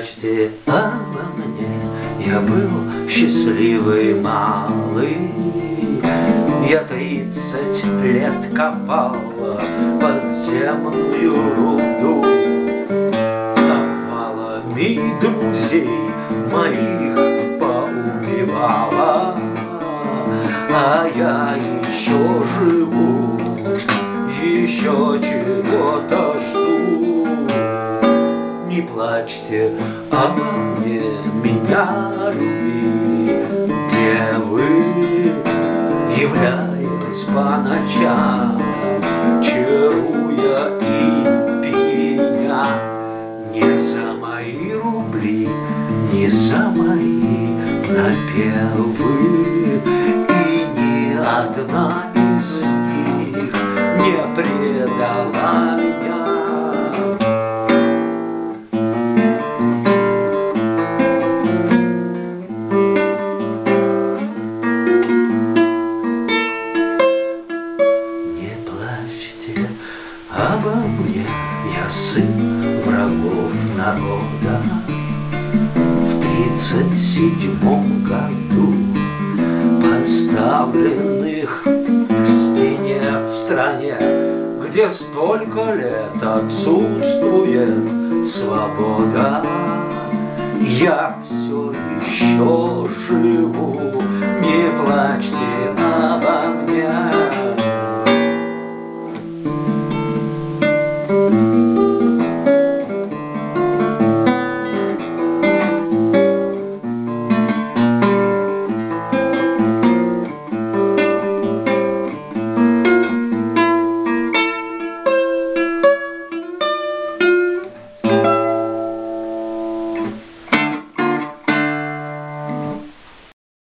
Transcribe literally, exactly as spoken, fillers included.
плачьте обо мне, я был счастливый малый. Я тридцать лет копал подземную руду, навалами друзей моих поубивала, а я еще живу, еще чего-то жду. Не плачьте обо мне, меня любили девы, являясь по ночам, чаруя и пьяня. Не за мои рубли, не за мои напевы, и ни одна из них не предала меня. Обо мне, я сын врагов народа. В тридцать седьмом году, поставленных к стене в стране, где столько лет отсутствует свобода, я все еще живу. Не плачьте